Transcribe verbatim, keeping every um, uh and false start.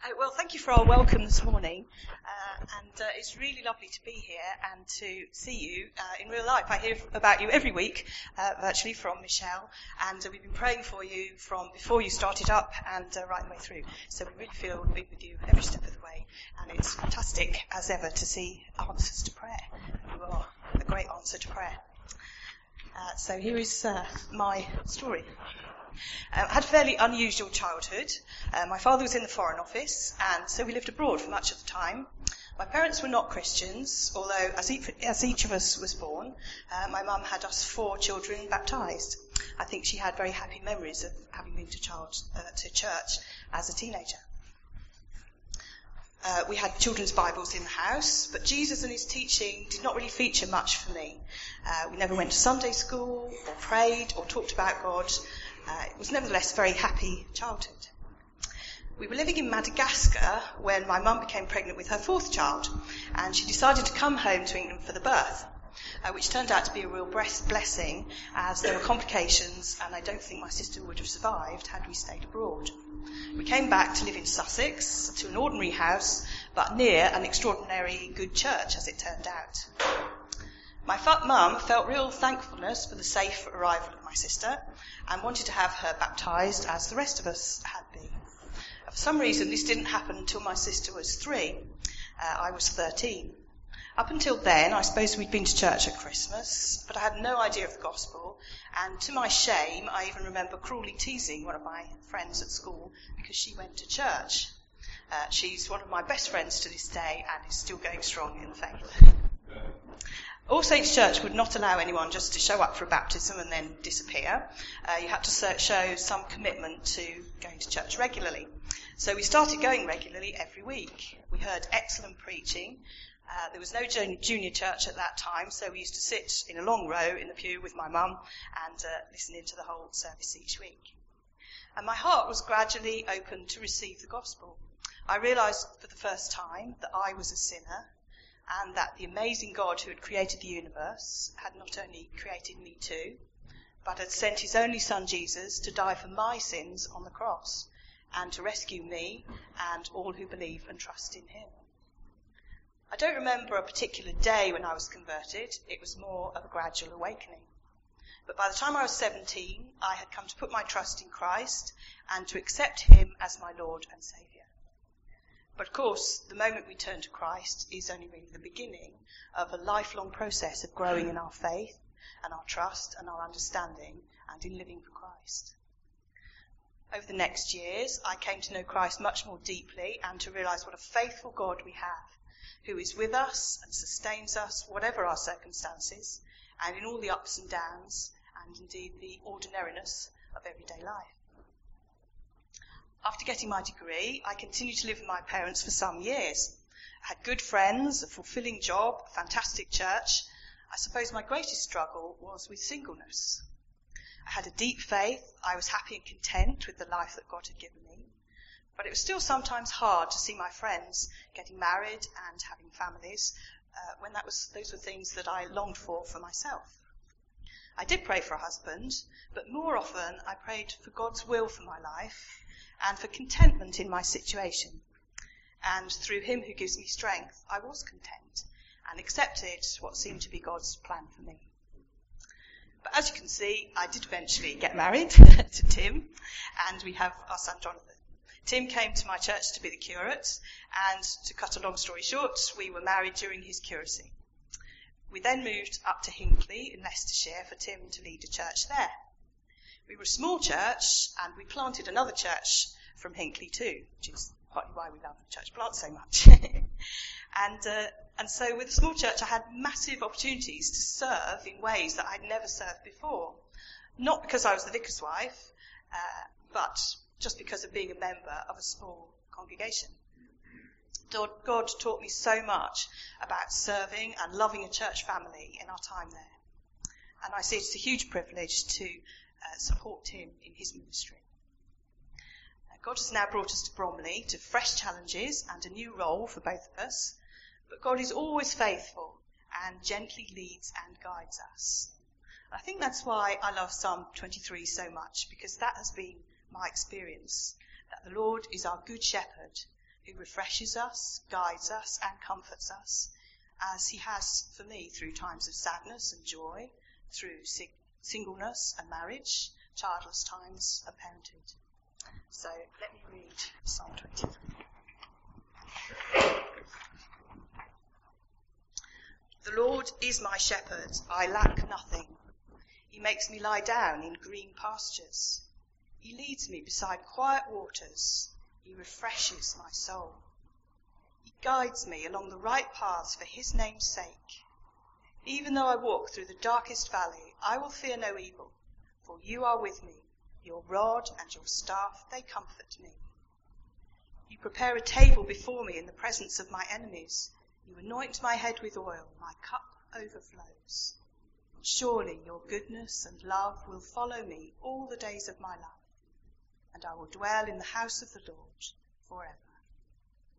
Uh, well, thank you for our welcome this morning, uh, and uh, it's really lovely to be here and to see you uh, in real life. I hear about you every week, uh, virtually, from Michelle, and uh, we've been praying for you from before you started up and uh, right the way through. So we really feel we've been with you every step of the way, and it's fantastic, as ever, to see answers to prayer. You are a great answer to prayer. Uh, so here is uh, my story. Um, I had a fairly unusual childhood. Uh, my father was in the Foreign Office, and so we lived abroad for much of the time. My parents were not Christians, although as each, as each of us was born, uh, my mum had us four children baptised. I think she had very happy memories of having been to, child, uh, to church as a teenager. Uh, we had children's Bibles in the house, but Jesus and his teaching did not really feature much for me. Uh, we never went to Sunday school, or prayed, or talked about God. Uh, it was nevertheless a very happy childhood. We were living in Madagascar when my mum became pregnant with her fourth child, and she decided to come home to England for the birth, uh, which turned out to be a real blessing, as there were complications, and I don't think my sister would have survived had we stayed abroad. We came back to live in Sussex, to an ordinary house, but near an extraordinary good church, as it turned out. My mum felt real thankfulness for the safe arrival of my sister and wanted to have her baptised as the rest of us had been. For some reason, this didn't happen until my sister was three. Uh, I was thirteen. Up until then, I suppose we'd been to church at Christmas, but I had no idea of the gospel, and to my shame, I even remember cruelly teasing one of my friends at school because she went to church. Uh, she's one of my best friends to this day and is still going strong in the faith. All Saints Church would not allow anyone just to show up for a baptism and then disappear. Uh, you had to show some commitment to going to church regularly. So we started going regularly every week. We heard excellent preaching. Uh, there was no junior church at that time, so we used to sit in a long row in the pew with my mum and uh, listen into the whole service each week. And my heart was gradually opened to receive the gospel. I realised for the first time that I was a sinner, and that the amazing God who had created the universe had not only created me too, but had sent his only son Jesus to die for my sins on the cross and to rescue me and all who believe and trust in him. I don't remember a particular day when I was converted. It was more of a gradual awakening. But by the time I was seventeen, I had come to put my trust in Christ and to accept him as my Lord and Saviour. But of course, the moment we turn to Christ is only really the beginning of a lifelong process of growing in our faith and our trust and our understanding and in living for Christ. Over the next years, I came to know Christ much more deeply and to realise what a faithful God we have, who is with us and sustains us, whatever our circumstances, and in all the ups and downs, and indeed the ordinariness of everyday life. After getting my degree, I continued to live with my parents for some years. I had good friends, a fulfilling job, a fantastic church. I suppose my greatest struggle was with singleness. I had a deep faith. I was happy and content with the life that God had given me. But it was still sometimes hard to see my friends getting married and having families uh, when that was those were things that I longed for for myself. I did pray for a husband, but more often I prayed for God's will for my life and for contentment in my situation. And through him who gives me strength, I was content and accepted what seemed to be God's plan for me. But as you can see, I did eventually get married to Tim, and we have our son Jonathan. Tim came to my church to be the curate, and to cut a long story short, we were married during his curacy. We then moved up to Hinckley in Leicestershire for Tim to lead a church there. We were a small church, and we planted another church from Hinckley too, which is partly why we love church plants so much. and uh, and so with a small church, I had massive opportunities to serve in ways that I'd never served before. Not because I was the vicar's wife, uh, but just because of being a member of a small congregation. God taught me so much about serving and loving a church family in our time there. And I see it's a huge privilege to uh, support him in his ministry. Uh, God has now brought us to Bromley to fresh challenges and a new role for both of us. But God is always faithful and gently leads and guides us. I think that's why I love Psalm twenty-three so much, because that has been my experience, that the Lord is our good shepherd who refreshes us, guides us and comforts us, as he has for me through times of sadness and joy, through sing- singleness and marriage, childless times and parenthood. So let me read Psalm twenty-three. The Lord is my shepherd, I lack nothing. He makes me lie down in green pastures. He leads me beside quiet waters. He refreshes my soul. He guides me along the right paths for his name's sake. Even though I walk through the darkest valley, I will fear no evil, for you are with me. Your rod and your staff, they comfort me. You prepare a table before me in the presence of my enemies. You anoint my head with oil, my cup overflows. Surely your goodness and love will follow me all the days of my life, and I will dwell in the house of the Lord forever.